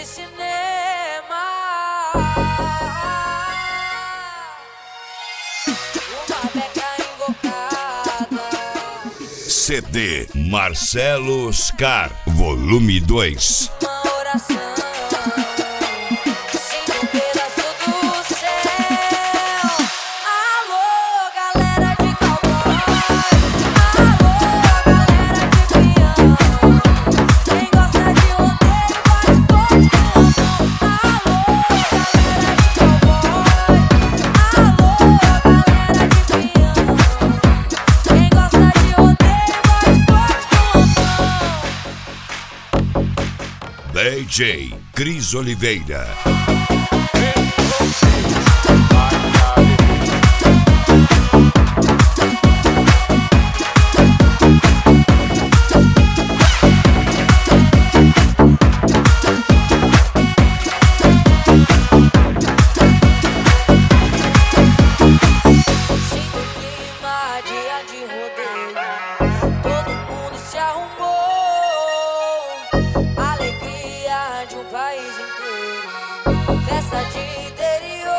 de cinema. Uma beca invocada. CD Marcelo Oscar, volume 2. Uma oração em um pedaço do céu. Alô, galera de cowboy. Alô, galera de peão. Quem gosta de rodeio, bate forte com a mão. Alô, galera de cowboy. Alô, galera de peão. Quem gosta de rodeio, bate forte com a mão. DJ Cris Oliveira. Sinto o clima, dia de rodeio. Todo mundo se arrumou. Alegria de um país inteiro. Festa de interior.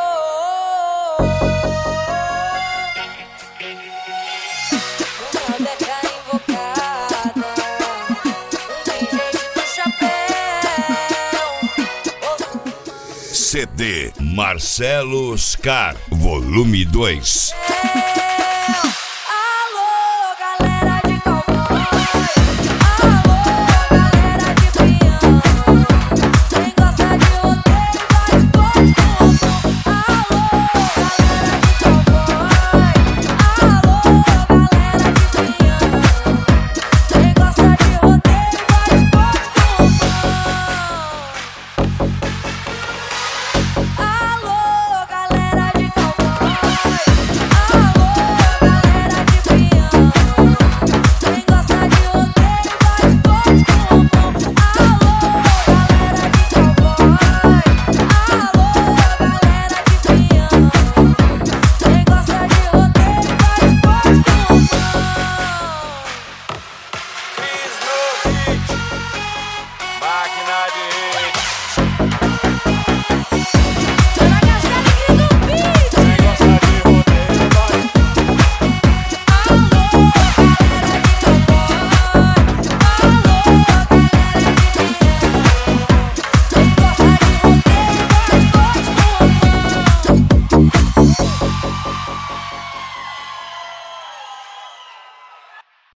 Uma beca invocada. Tem gente do chapéu. CD Marcelo Oscar, volume 2. Ouço